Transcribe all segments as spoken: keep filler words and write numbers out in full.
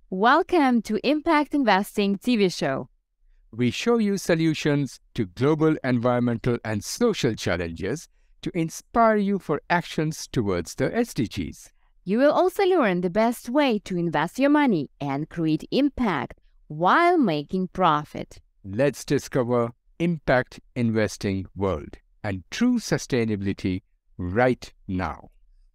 Welcome to Impact Investing T V show. We show you solutions to global environmental and social challenges to inspire you for actions towards the S D Gs. You will also learn the best way to invest your money and create impact while making profit. Let's discover impact investing world and true sustainability right now.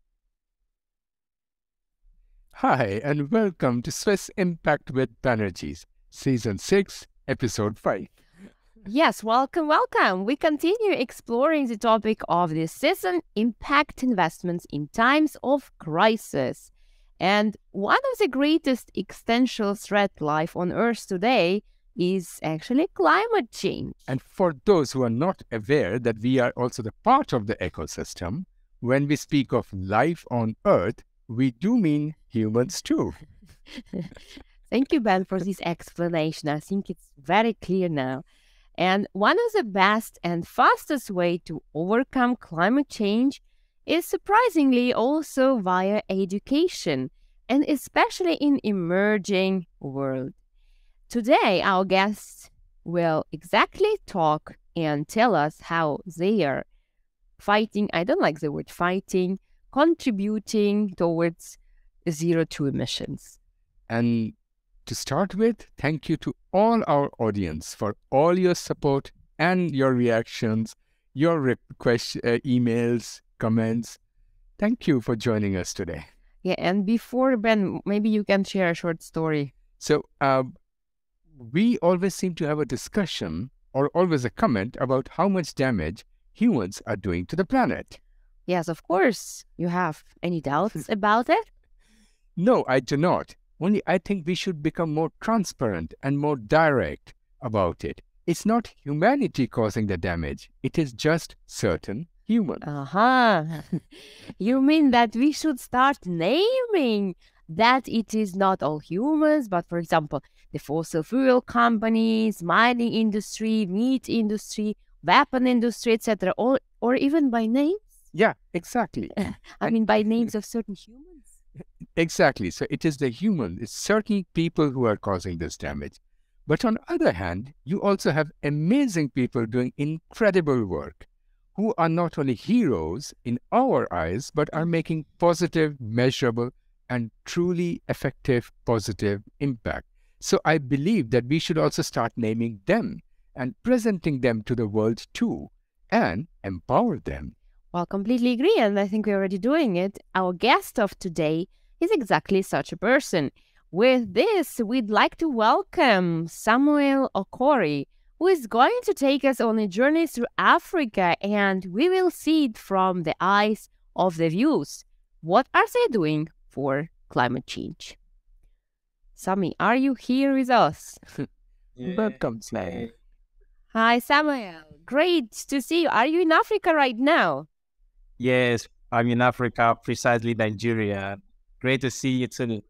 Hi, and welcome to Swiss Impact with Banerjees, Season six, Episode five. Yes, welcome, welcome. We continue exploring the topic of this season, impact investments in times of crisis. And one of the greatest existential threats life on Earth today is actually climate change. And for those who are not aware that we are also the part of the ecosystem, when we speak of life on Earth, we do mean humans too. Thank you, Ben, for this explanation. I think it's very clear now. And one of the best and fastest way to overcome climate change is surprisingly also via education, and especially in emerging world. Today, our guests will exactly talk and tell us how they are fighting, I don't like the word fighting, contributing towards zero two emissions. And to start with, thank you to all our audience for all your support and your reactions, your request, uh, emails, comments. Thank you for joining us today. Yeah, and before Ben, maybe you can share a short story. So uh, we always seem to have a discussion or always a comment about how much damage humans are doing to the planet. Yes, of course. You have any doubts about it? No, I do not. Only I think we should become more transparent and more direct about it. It's not humanity causing the damage. It is just certain humans. Uh-huh. You mean that we should start naming that it is not all humans, but for example, the fossil fuel companies, mining industry, meat industry, weapon industry, et cetera, or, or even by names? Yeah, exactly. I mean, by names of certain humans? Exactly. So it is the human, it's certain people who are causing this damage. But on the other hand, you also have amazing people doing incredible work who are not only heroes in our eyes, but are making positive, measurable, and truly effective positive impact. So I believe that we should also start naming them and presenting them to the world too, and empower them. Well, completely agree, and I think we're already doing it. Our guest of today is exactly such a person. With this, we'd like to welcome Samuel Okori, who is going to take us on a journey through Africa, and we will see it from the eyes of the youth. What are they doing for climate change? Sami, are you here with us? Yeah. Welcome, Samuel. Hi, Samuel. Great to see you. Are you in Africa right now? Yes, I'm in Africa, precisely Nigeria. Great to see you too.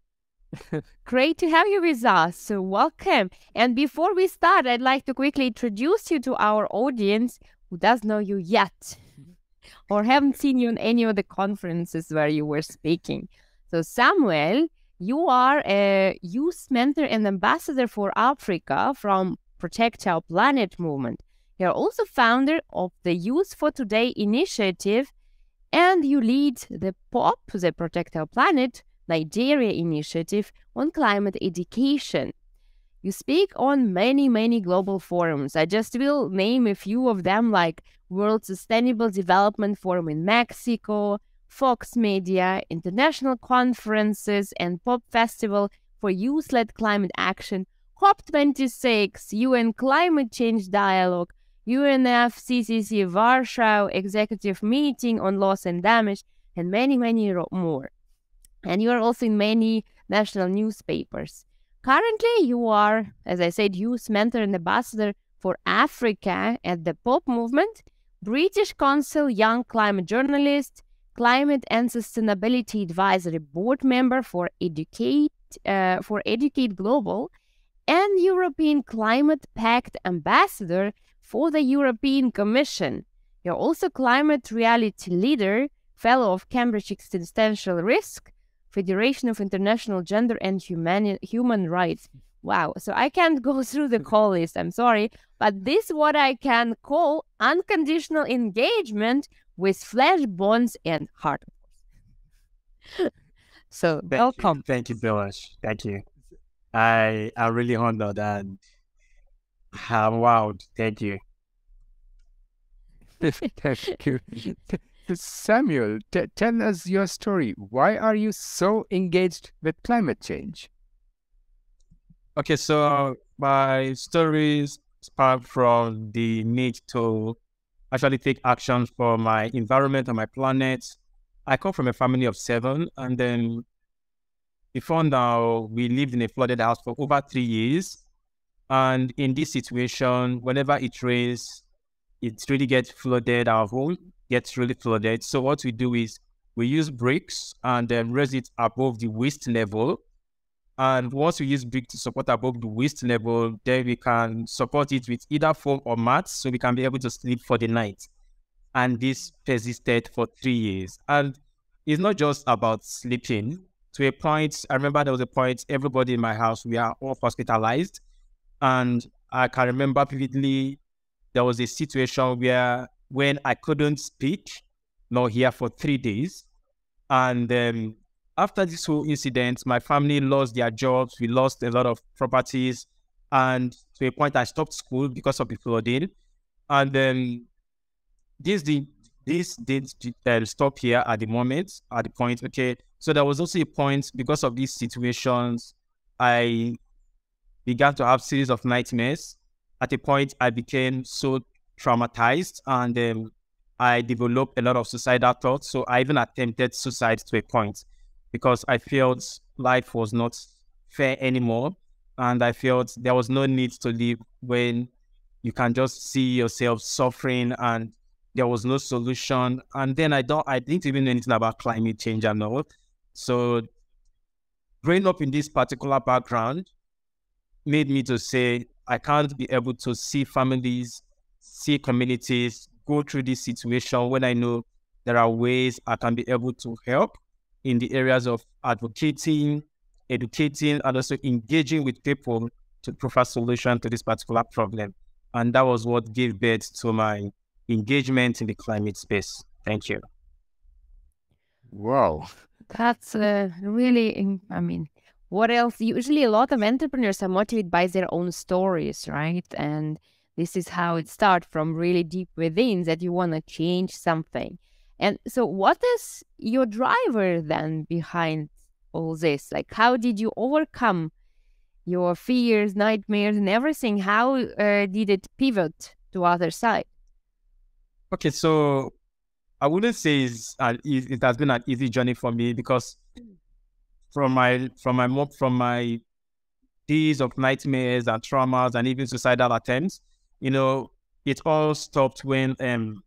Great to have you with us. So welcome. And before we start, I'd like to quickly introduce you to our audience who does know you yet or haven't seen you in any of the conferences where you were speaking. So Samuel, you are a youth mentor and ambassador for Africa from Protect Our Planet movement. You're also founder of the Youth for Today initiative, and you lead the P O P, the Protect Our Planet, Nigeria initiative on climate education. You speak on many, many global forums. I just will name a few of them, like World Sustainable Development Forum in Mexico, Fox Media, international conferences, and Pop Festival for Youth-led Climate Action, COP twenty-six, U N Climate Change Dialogue, U N F C C C Warsaw Executive Meeting on Loss and Damage, and many, many more. And you are also in many national newspapers. Currently, you are, as I said, youth mentor and ambassador for Africa at the P O P movement, British Council Young Climate Journalist, Climate and Sustainability Advisory Board member for Educate, uh, for Educate Global, and European Climate Pact Ambassador for the European Commission. You're also climate reality leader, fellow of Cambridge Existential Risk, Federation of International Gender and Humani- Human Rights. Wow. So I can't go through the call list. I'm sorry. But this is what I can call unconditional engagement with flesh, bones, and heart. So Thank welcome. You. Thank you very much. Thank you. I am really honored and I'm wowed. Thank you. Thank you. Samuel, t- tell us your story. Why are you so engaged with climate change? Okay, so my stories spark from the need to actually take action for my environment and my planet. I come from a family of seven, and then before now, we lived in a flooded house for over three years. And in this situation, whenever it rains, it really gets flooded. Our home gets really flooded. So what we do is we use bricks and then raise it above the waist level. And once we use brick to support above the waist level, then we can support it with either foam or mats, so we can be able to sleep for the night. And this persisted for three years. And it's not just about sleeping. To a point, I remember there was a point, everybody in my house, we are all hospitalized. And I can remember vividly, there was a situation where when I couldn't speak nor hear for three days. And um, after this whole incident, my family lost their jobs. We lost a lot of properties. And to a point, I stopped school because of the flooding. And um, this did this did uh, stop here at the moment, at the point, okay. So there was also a point, because of these situations, I began to have series of nightmares. At a point, I became so traumatized, and um, I developed a lot of suicidal thoughts. So I even attempted suicide to a point, because I felt life was not fair anymore, and I felt there was no need to live when you can just see yourself suffering and there was no solution. And then I don't, I didn't even know anything about climate change and all. So growing up in this particular background made me to say, I can't be able to see families, see communities go through this situation when I know there are ways I can be able to help in the areas of advocating, educating, and also engaging with people to provide solution to this particular problem. And that was what gave birth to my engagement in the climate space. Thank you. Wow. That's uh, really, I mean, what else? Usually, a lot of entrepreneurs are motivated by their own stories, right? And this is how it starts, from really deep within, that you want to change something. And so, what is your driver then behind all this? Like, how did you overcome your fears, nightmares, and everything? How uh, did it pivot to other side? Okay, so I wouldn't say it's an easy, it has been an easy journey for me, because from my from my mom from my days of nightmares and traumas and even suicidal attempts, you know, it all stopped when um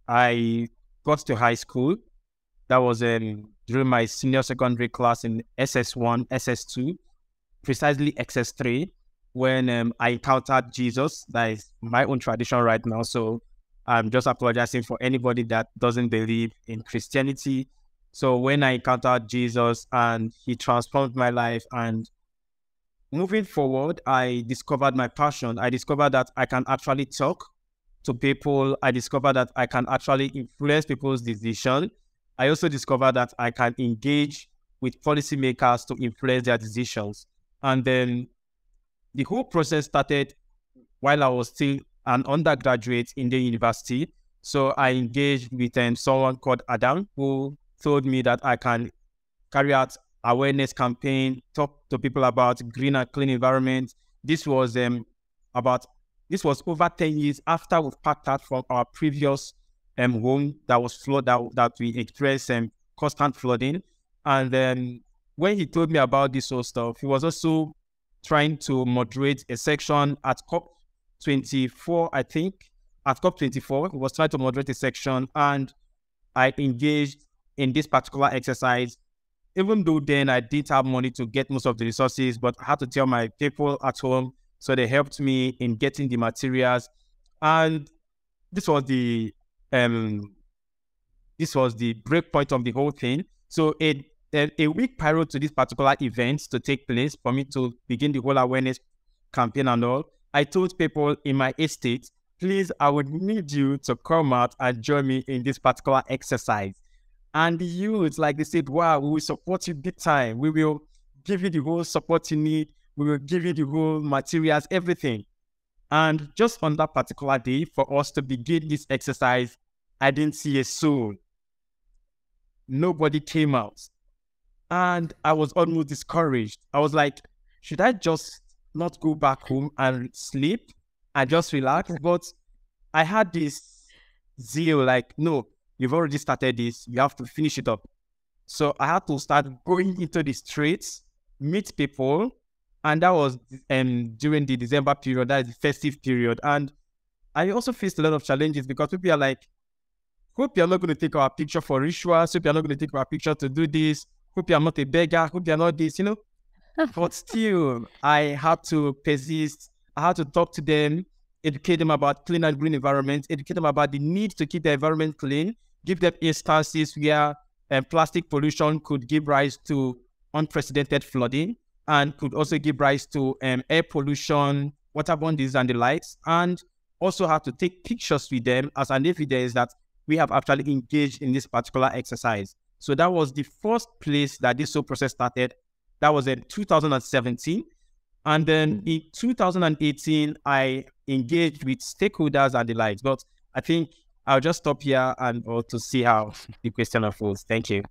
I got to high school. That was um during my senior secondary class in S S one, S S two, precisely X S three, when um, I encountered Jesus. That is my own tradition right now. So I'm just apologizing for anybody that doesn't believe in Christianity. So when I encountered Jesus and he transformed my life, and moving forward, I discovered my passion. I discovered that I can actually talk to people. I discovered that I can actually influence people's decision. I also discovered that I can engage with policymakers to influence their decisions. And then the whole process started while I was still an undergraduate in the university. So I engaged with um, someone called Adam, who told me that I can carry out awareness campaign, talk to people about green and clean environment. This was um, about, this was over ten years after we packed out from our previous um, home that was flooded, that, that we experienced um, constant flooding. And then when he told me about this whole stuff, he was also trying to moderate a section at COP twenty-four, I think. At COP twenty-four, he was trying to moderate a section, and I engaged in this particular exercise. Even though then I didn't have money to get most of the resources, but I had to tell my people at home, so they helped me in getting the materials. And this was the um, this was the break point of the whole thing. So it a, a week prior to this particular event to take place, for me to begin the whole awareness campaign and all, I told people in my estate, please, I would need you to come out and join me in this particular exercise. And the youth, like they said, wow, we will support you big time. We will give you the whole support you need. We will give you the whole materials, everything. And just on that particular day, for us to begin this exercise, I didn't see a soul. Nobody came out. And I was almost discouraged. I was like, should I just not go back home and sleep and just relax? But I had this zeal, like, no, you've already started this. You have to finish it up. So I had to start going into the streets, meet people. And that was um, during the December period, that is the festive period. And I also faced a lot of challenges because people are like, hope you're not going to take our picture for rituals. Hope you're not going to take our picture to do this. Hope you're not a beggar. Hope you're not this, you know. But still, I had to persist. I had to talk to them, educate them about clean and green environments, educate them about the need to keep the environment clean, give them instances where um, plastic pollution could give rise to unprecedented flooding and could also give rise to um, air pollution, waterborne disease and the likes, and also had to take pictures with them as an evidence that we have actually engaged in this particular exercise. So that was the first place that this whole process started. That was in two thousand seventeen. And then in two thousand eighteen, I engaged with stakeholders and the likes. But I think I'll just stop here and or to see how the question unfolds. Thank you.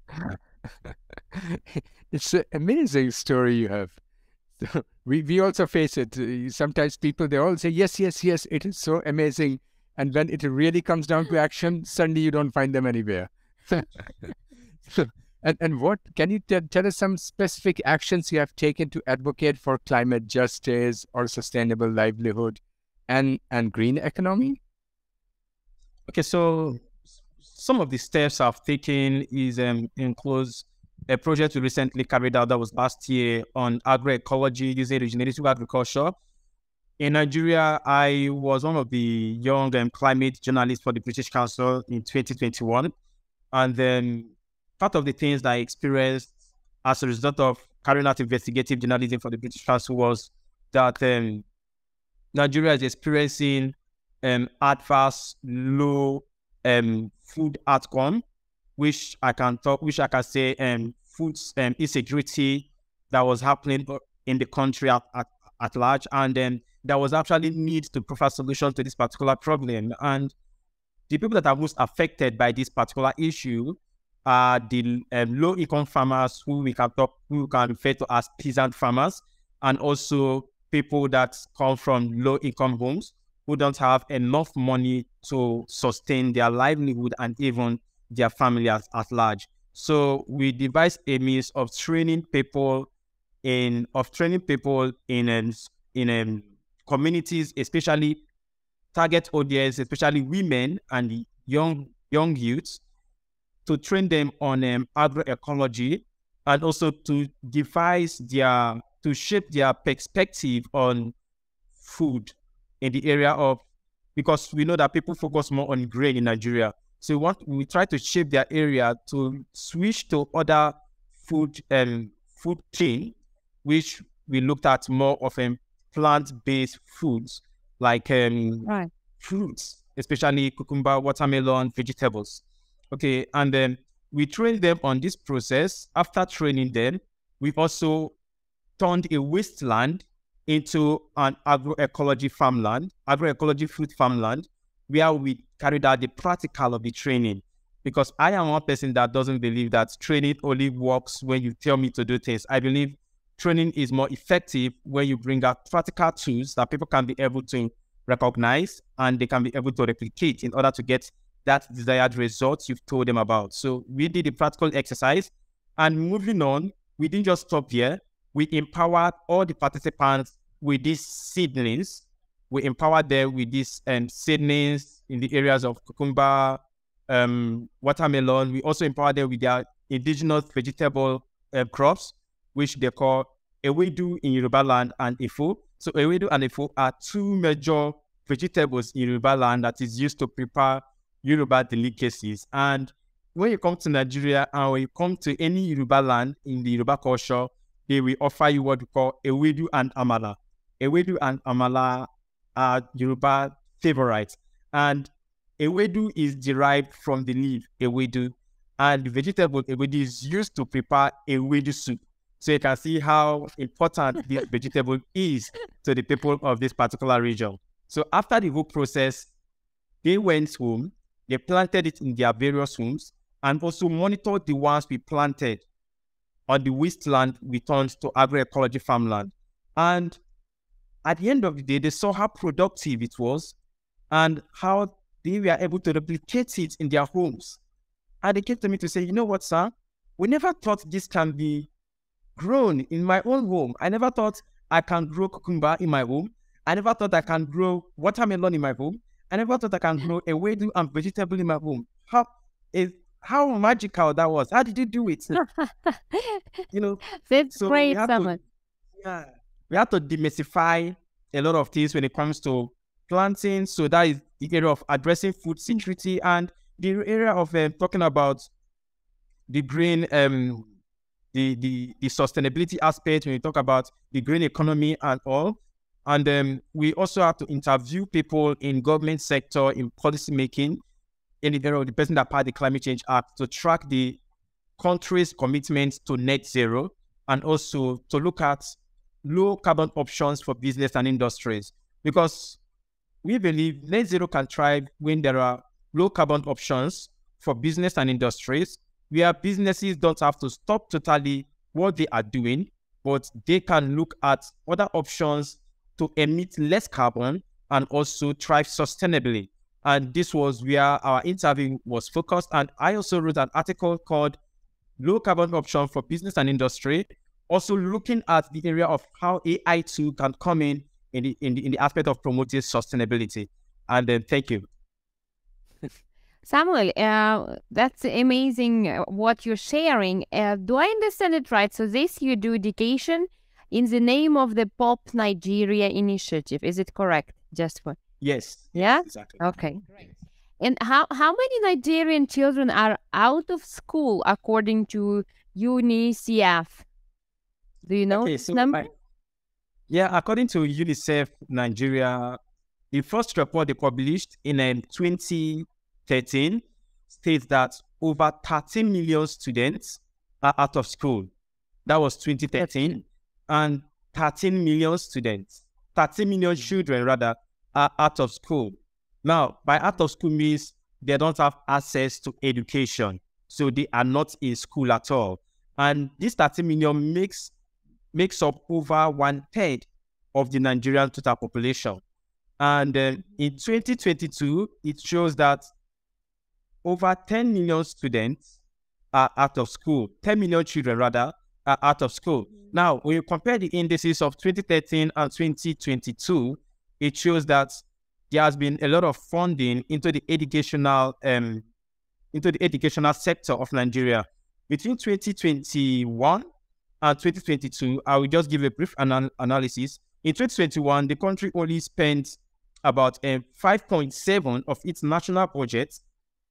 It's an amazing story you have. So we, we also face it. Sometimes people, they all say, yes, yes, yes, it is so amazing. And when it really comes down to action, suddenly you don't find them anywhere. and, and what, can you tell, tell us some specific actions you have taken to advocate for climate justice or sustainable livelihood and, and green economy? Okay, so some of the steps I've taken is um, includes a project we recently carried out that was last year on agroecology using regenerative agriculture. In Nigeria, I was one of the young um, climate journalists for the British Council in twenty twenty-one. And then part of the things that I experienced as a result of carrying out investigative journalism for the British Council was that um, Nigeria is experiencing um, adverse low um, food outcome, which I can talk, which I can say um, food um, insecurity that was happening in the country at, at, at large. And then there was actually need to provide solution to this particular problem. And the people that are most affected by this particular issue are the um, low-income farmers, who we can talk, who we can refer to as peasant farmers, and also people that come from low-income homes who don't have enough money to sustain their livelihood and even their family at, at large. So we devised a means of training people in of training people in um, in um, communities, especially target audience, especially women and young young youths, to train them on um, agroecology, and also to devise their to shape their perspective on food in the area of, because we know that people focus more on grain in Nigeria. So we want we try to shape their area to switch to other food um food chain, which we looked at more of um, plant-based foods like um Right. fruits, especially cucumber, watermelon, vegetables. Okay, and then we train them on this process. After training them, we've also turned a wasteland into an agroecology farmland, agroecology food farmland, where we carried out the practical of the training. Because I am one person that doesn't believe that training only works when you tell me to do things. I believe training is more effective when you bring out practical tools that people can be able to recognize and they can be able to replicate in order to get that desired results you've told them about. So we did a practical exercise, and moving on, we didn't just stop here. We empowered all the participants with these seedlings. We empowered them with these um, seedlings in the areas of cucumber, um, watermelon. We also empowered them with their indigenous vegetable uh, crops, which they call ewedu in Yoruba land and efo. So ewedu and efo are two major vegetables in Yoruba land that is used to prepare Yoruba delicacies. And when you come to Nigeria and when you come to any Yoruba land in the Yoruba culture, they will offer you what we call ewedu and amala. Ewedu and amala are Yoruba favorites. And ewedu is derived from the leaf ewedu. And the vegetable ewedu is used to prepare ewedu soup. So you can see how important this vegetable is to the people of this particular region. So after the whole process, they went home, they planted it in their various homes, and also monitored the ones we planted on the wasteland we turned to agroecology farmland. And at the end of the day, they saw how productive it was and how they were able to replicate it in their homes. And they came to me to say, you know what, sir? We never thought this can be grown in my own home. I never thought I can grow cucumber in my home. I never thought I can grow watermelon in my home. I never thought I can grow ewedu and vegetable in my home. How is how magical that was? How did you do it? You know, that's so great, we have Samuel. to, yeah, we have to demystify a lot of things when it comes to planting. So that is the area of addressing food security and the area of um, talking about the green, um, the, the the sustainability aspect when you talk about the green economy and all. And um, we also have to interview people in government sector, in policy making, in the area of the person that passed the Climate Change Act to track the country's commitment to net zero and also to look at low carbon options for business and industries. Because we believe net zero can thrive when there are low carbon options for business and industries, where businesses don't have to stop totally what they are doing, but they can look at other options to emit less carbon and also thrive sustainably. And this was where our interview was focused. And I also wrote an article called Low Carbon Option for Business and Industry, also looking at the area of how A I too can come in in the, in the, in the aspect of promoting sustainability. And then, thank you. Samuel, uh, that's amazing uh, what you're sharing. Uh, do I understand it right? So this you do education in the name of the Pop Nigeria initiative. Is it correct? Just for Yes. yeah. Exactly. Okay. Great. And how how many Nigerian children are out of school according to UNICEF? Do you know Okay, this so number? I- yeah, according to UNICEF Nigeria, the first report they published in um, twenty thirteen states that over thirteen million students are out of school. That was twenty thirteen. And thirteen million students, thirteen million children rather, are out of school. Now, by out of school means they don't have access to education. So they are not in school at all. And this thirteen million makes, makes up over one third of the Nigerian total population. And uh, in twenty twenty-two, it shows that over ten million students are out of school, ten million children rather, are out of school. Now, when you compare the indices of twenty thirteen and twenty twenty-two, it shows that there has been a lot of funding into the educational um, into the educational sector of Nigeria. Between twenty twenty-one and twenty twenty-two, I will just give a brief anal analysis. In twenty twenty-one, the country only spent about um, five point seven of its national budget,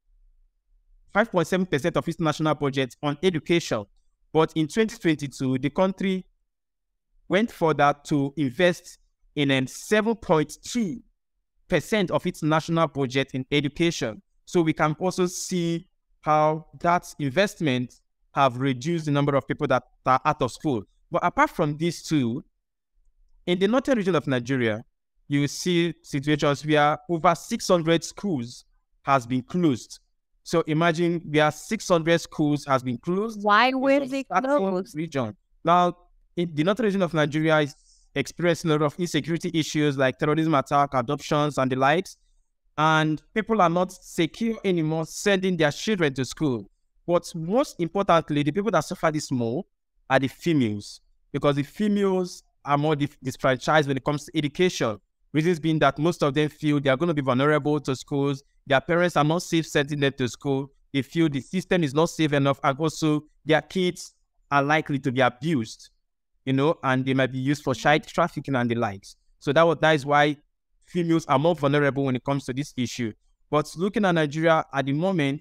five point seven percent of its national budget on education. But in twenty twenty-two, the country went further to invest in um, seven point two percent of its national budget in education. So we can also see how that investment have reduced the number of people that are out of school. But apart from these two, in the northern region of Nigeria, you see situations where over six hundred schools has been closed. So imagine where six hundred schools has been closed. Why were they That's one closed? region. Now, in the northern region of Nigeria is experiencing a lot of insecurity issues like terrorism attack, adoptions, and the likes. And people are not secure anymore sending their children to school. But most importantly, the people that suffer this more are the females, because the females are more dis disfranchised when it comes to education. Reasons being that most of them feel they are going to be vulnerable to schools. Their parents are not safe sending them to school. They feel the system is not safe enough, and also their kids are likely to be abused, you know, and they might be used for child trafficking and the likes. So that, was, that is why females are more vulnerable when it comes to this issue. But looking at Nigeria at the moment,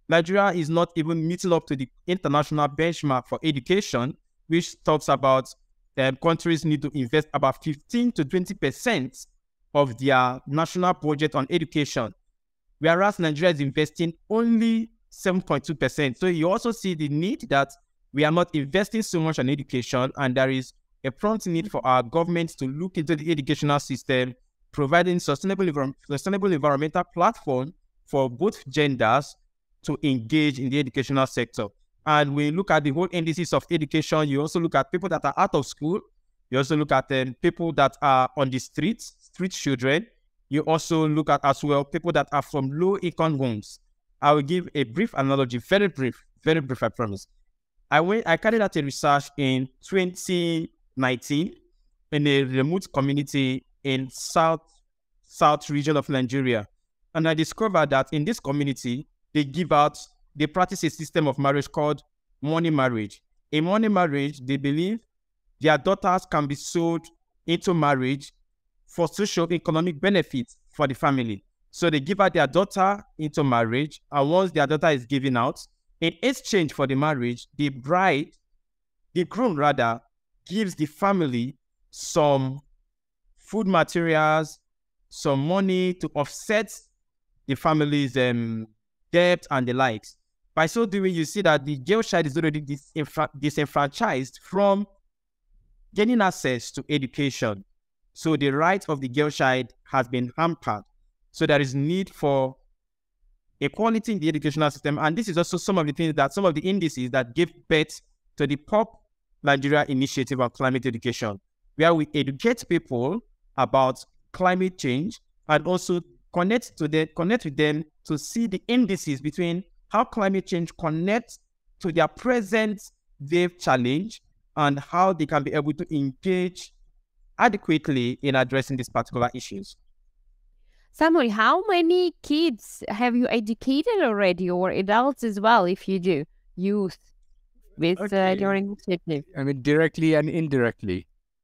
Nigeria is not even meeting up to the international benchmark for education, which talks about um, countries need to invest about fifteen to twenty percent of their national budget on education, whereas Nigeria is investing only seven point two percent. So you also see the need that we are not investing so much on education, and there is a prompt need for our government to look into the educational system, providing sustainable, sustainable environmental platform for both genders to engage in the educational sector. And we look at the whole indices of education. You also look at people that are out of school. You also look at um, people that are on the streets, street children. You also look at as well people that are from low-income homes. I will give a brief analogy, very brief, very brief, I promise. I went, I carried out a research in twenty nineteen in a remote community in South, South region of Nigeria. And I discovered that in this community, they give out, they practice a system of marriage called money marriage. In money marriage, they believe their daughters can be sold into marriage for social economic benefits for the family. So they give out their daughter into marriage, and once their daughter is given out, in exchange for the marriage, the bride, the groom rather, gives the family some food materials, some money to offset the family's um, debt and the likes. By so doing, you see that the girl child is already disenfra- disenfranchised from gaining access to education. So the right of the girl child has been hampered. So there is need for equality in the educational system. And this is also some of the things that, some of the indices that give birth to the POP Nigeria Initiative on Climate Education, where we educate people about climate change and also connect to them, connect with them to see the indices between how climate change connects to their present wave challenge and how they can be able to engage adequately in addressing these particular issues. Samuel, how many kids have you educated already, or adults as well, if you do, youth, with Okay. uh, your initiative? I mean, directly and indirectly.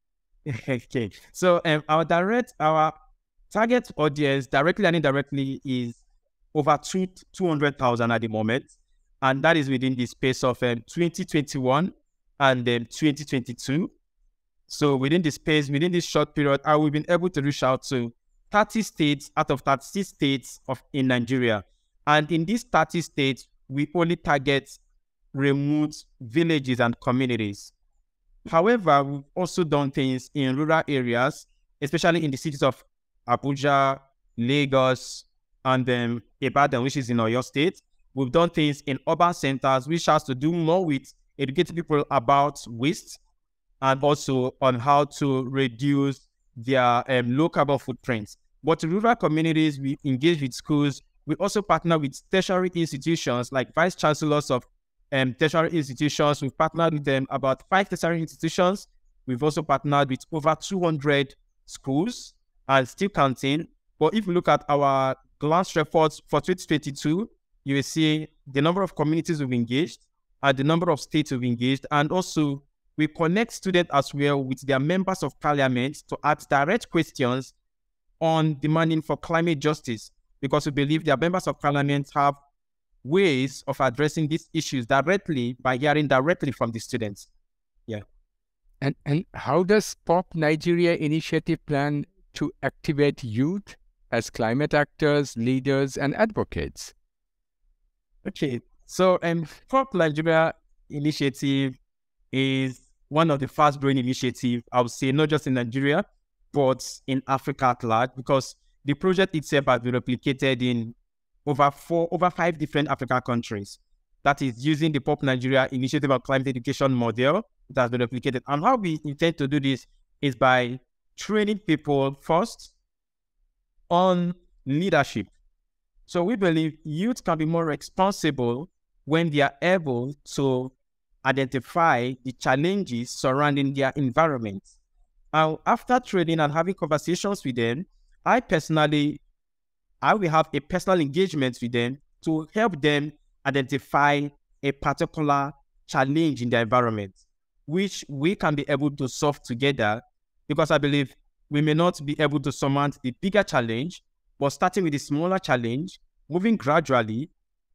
Okay, so um, our direct, our target audience, directly and indirectly, is over two hundred thousand at the moment, and that is within the space of um, twenty twenty-one and um, twenty twenty-two. So within the space, within this short period, I will be able to reach out to thirty states out of thirty-six states of in Nigeria, and in these thirty states, we only target remote villages and communities. However, we've also done things in rural areas, especially in the cities of Abuja, Lagos, and um, Ibadan, which is in Oyo State. We've done things in urban centers, which has to do more with educating people about waste and also on how to reduce their um, low carbon footprints. But in rural communities, we engage with schools. We also partner with tertiary institutions like vice chancellors of um, tertiary institutions. We've partnered with them about five tertiary institutions. We've also partnered with over two hundred schools and still counting. But if you look at our glance reports for twenty twenty-two, you will see the number of communities we've engaged and the number of states we've engaged. And also, we connect students as well with their members of parliament to ask direct questions on demanding for climate justice, because we believe their members of parliament have ways of addressing these issues directly by hearing directly from the students. Yeah. And and how does POP Nigeria Initiative plan to activate youth as climate actors, leaders, and advocates? Okay. So um, POP Nigeria Initiative is one of the fast-growing initiatives, I would say, not just in Nigeria, but in Africa at large, because the project itself has been replicated in over four, over five different African countries. That is using the POP Nigeria Initiative on Climate Education model that has been replicated. And how we intend to do this is by training people first on leadership. So we believe youth can be more responsible when they are able to identify the challenges surrounding their environment. Now, after training and having conversations with them, I personally, I will have a personal engagement with them to help them identify a particular challenge in their environment, which we can be able to solve together, because I believe we may not be able to surmount the bigger challenge, but starting with the smaller challenge, moving gradually,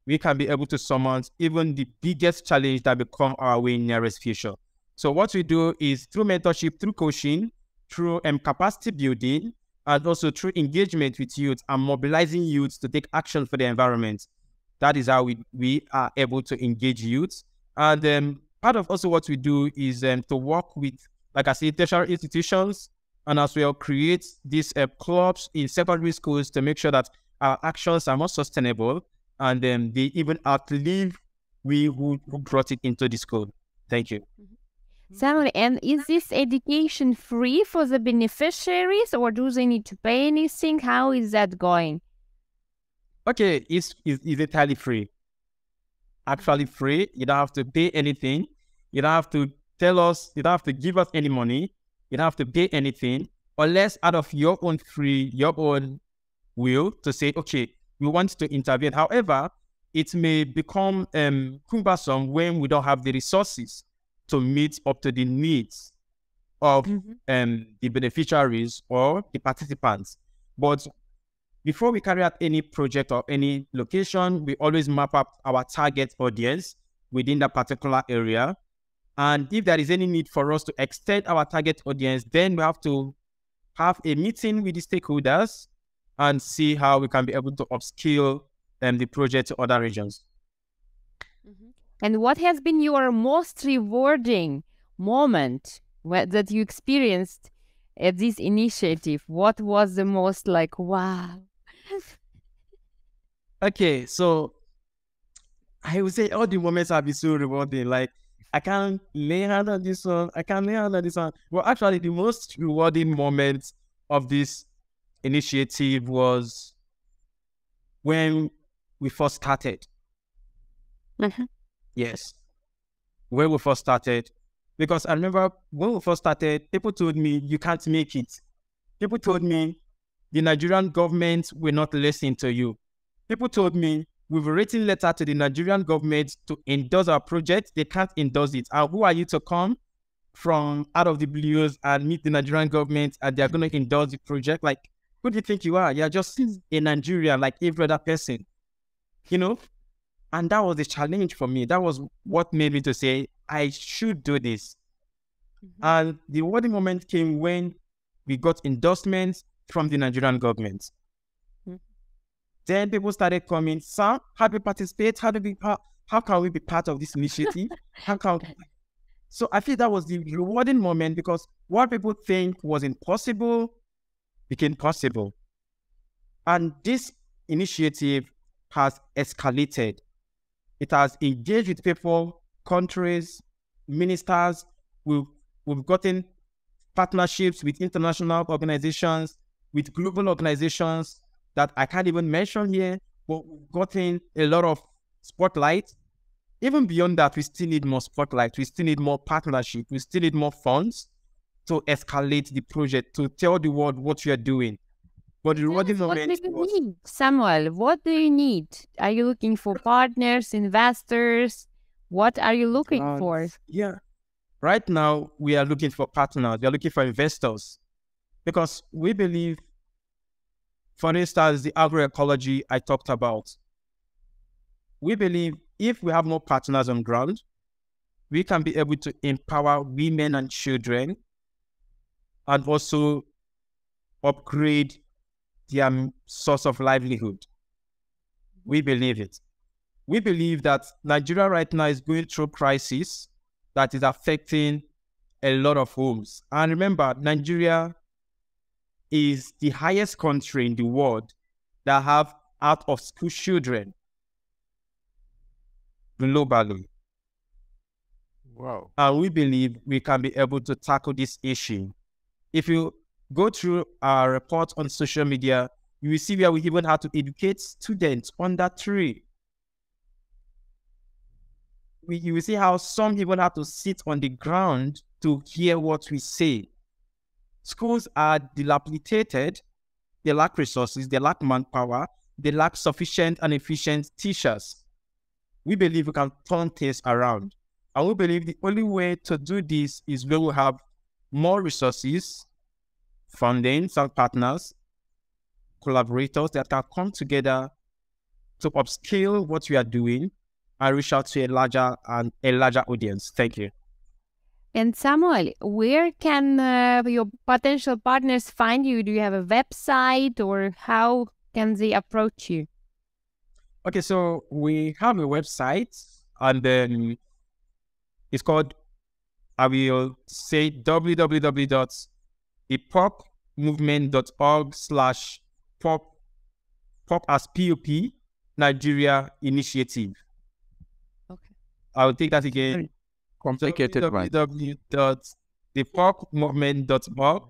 we can be able to surmount even the biggest challenge that become our way in nearest future. So what we do is through mentorship, through coaching, through um, capacity building, and also through engagement with youth and mobilizing youth to take action for the environment. That is how we, we are able to engage youth. And um, part of also what we do is um, to work with, like I said, tertiary institutions, and as well create these uh, clubs in secondary schools to make sure that our actions are more sustainable and um, they even outlive we who, who brought it into the school. Thank you. Samuel, and is this education free for the beneficiaries, or do they need to pay anything? How is that going? Okay, it's, it's, it's entirely free. Actually free. You don't have to pay anything. You don't have to tell us, you don't have to give us any money. You don't have to pay anything, unless out of your own free, your own will to say, okay, we want to intervene. However, it may become um, cumbersome when we don't have the resources to meet up to the needs of mm-hmm. um, the beneficiaries or the participants. But before we carry out any project or any location, we always map up our target audience within that particular area. And if there is any need for us to extend our target audience, then we have to have a meeting with the stakeholders and see how we can be able to upskill um, the project to other regions. Mm-hmm. And what has been your most rewarding moment that you experienced at this initiative? What was the most like, wow? Okay, so I would say all the moments have been so rewarding. Like, I can't lay hand on this one. I can't lay hand on this one. Well, actually, the most rewarding moment of this initiative was when we first started. Mm-hmm. Yes. When we first started. Because I remember when we first started, people told me, you can't make it. People told me, the Nigerian government will not listen to you. People told me, we've written letter to the Nigerian government to endorse our project. They can't endorse it. And who are you to come from out of the blues and meet the Nigerian government and they're going to endorse the project? Like, who do you think you are? You're just a Nigerian like every other person, you know? And that was the challenge for me. That was what made me to say, I should do this. Mm-hmm. And the rewarding moment came when we got endorsements from the Nigerian government. Mm-hmm. Then people started coming, sir, how do we participate? How do we, how, how can we be part of this initiative? How can we? So I feel that was the rewarding moment, because what people think was impossible became possible. And this initiative has escalated. It has engaged with people, countries, ministers. We've, we've gotten partnerships with international organizations, with global organizations that I can't even mention here, but we've gotten a lot of spotlight. Even beyond that, we still need more spotlight. We still need more partnership. We still need more funds to escalate the project, to tell the world what we are doing. But the rewarding What moment do you was... need, Samuel? What do you need? Are you looking for partners, investors? What are you looking uh, for? Yeah. Right now, we are looking for partners. We are looking for investors. Because we believe, for instance, the agroecology I talked about. We believe if we have more partners on ground, we can be able to empower women and children and also upgrade their source of livelihood. We believe it. We believe that Nigeria right now is going through a crisis that is affecting a lot of homes. And remember, Nigeria is the highest country in the world that have out-of-school children globally. Wow. And we believe we can be able to tackle this issue. If you go through our report on social media, you will see where we even had to educate students under three. We, you will see how some even have to sit on the ground to hear what we say. Schools are dilapidated, they lack resources, they lack manpower, they lack sufficient and efficient teachers. We believe we can turn things around. And we believe the only way to do this is when we have more resources, funding, some partners, collaborators that can come together to upscale what we are doing and reach out to a larger and a larger audience. Thank you. And Samuel, where can uh, your potential partners find you? Do you have a website, or how can they approach you? Okay, so we have a website, and then it's called, I will say, w w w dot epoch movement dot org slash pop, pop as P O P, Nigeria Initiative. Okay. I'll take that again. Complicated one. w w w dot epoch movement dot org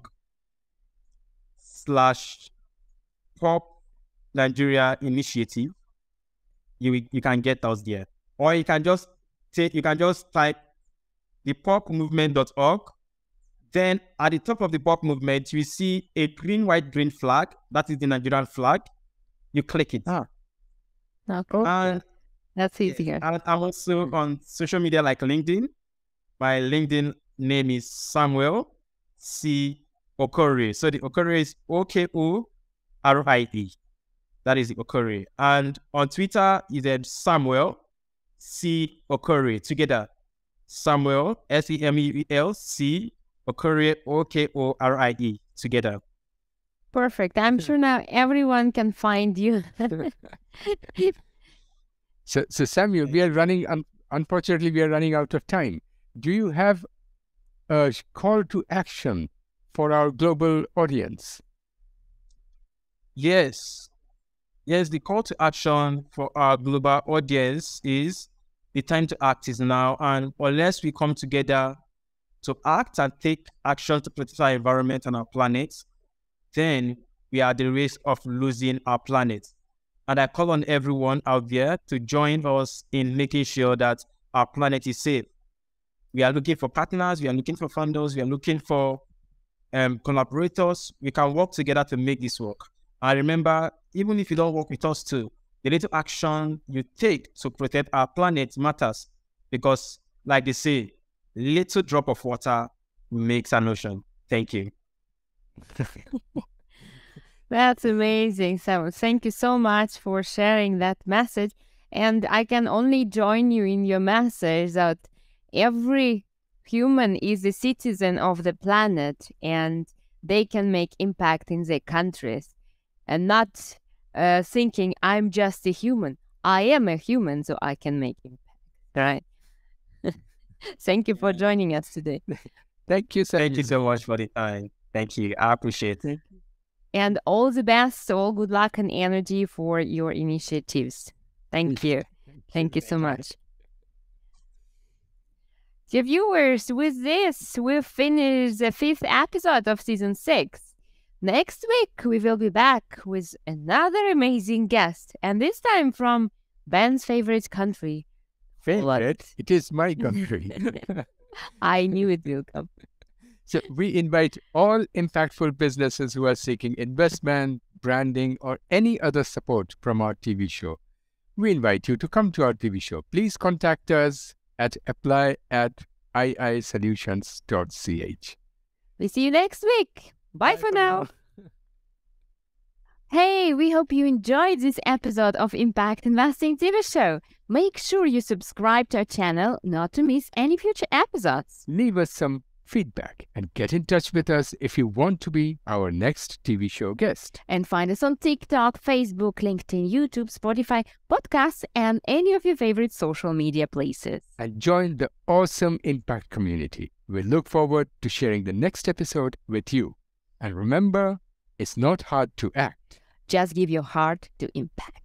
slash pop Nigeria Initiative. You you can get us there, or you can just take you can just type epoch movement dot org. Then at the top of the pop movement, you see a green, white, green flag. That is the Nigerian flag. You click it. Ah, okay. And That's easier. and I'm also on social media like LinkedIn. My LinkedIn name is Samuel C. Okorie. So the Okorie is O K O R I E. That is the Okorie. And on Twitter, is it Samuel C. Okorie. Together, Samuel, S E M U E L C, Okorie, O K O R I E. Together. Perfect. I'm sure now everyone can find you. So, so Samuel, we are running, un- unfortunately, we are running out of time. Do you have a call to action for our global audience? Yes. Yes, the call to action for our global audience is the time to act is now. And unless we come together to act and take action to protect our environment and our planet, then we are at the risk of losing our planet. And I call on everyone out there to join us in making sure that our planet is safe. We are looking for partners, we are looking for funders, we are looking for um, collaborators. We can work together to make this work. And remember, even if you don't work with us too, the little action you take to protect our planet matters, because like they say, little drop of water makes an ocean. Thank you. That's amazing, Samuel. Thank you so much for sharing that message. And I can only join you in your message that every human is a citizen of the planet, and they can make impact in their countries, and not uh, thinking I'm just a human. I am a human, so I can make impact. Right? Thank you for joining us today. Thank you, Samuel. Thank you so much for the time. Thank you. I appreciate it. And all the best, all good luck and energy for your initiatives. Thank you. Thank you so much. Dear viewers, with this, we've finished the fifth episode of season six. Next week, we will be back with another amazing guest, and this time from Ben's favorite country. Favorite? It is my country. I knew it will come. So we invite all impactful businesses who are seeking investment, branding, or any other support from our T V show. We invite you to come to our T V show. Please contact us at apply at i i solutions dot c h. We see you next week. Bye, Bye for, for now. now. Hey, we hope you enjoyed this episode of Impact Investing T V show. Make sure you subscribe to our channel not to miss any future episodes. Leave us some feedback and get in touch with us if you want to be our next T V show guest. And find us on TikTok, Facebook, LinkedIn, YouTube, Spotify, podcasts, and any of your favorite social media places. And join the awesome Impact community. We look forward to sharing the next episode with you. And remember, it's not hard to act. Just give your heart to impact.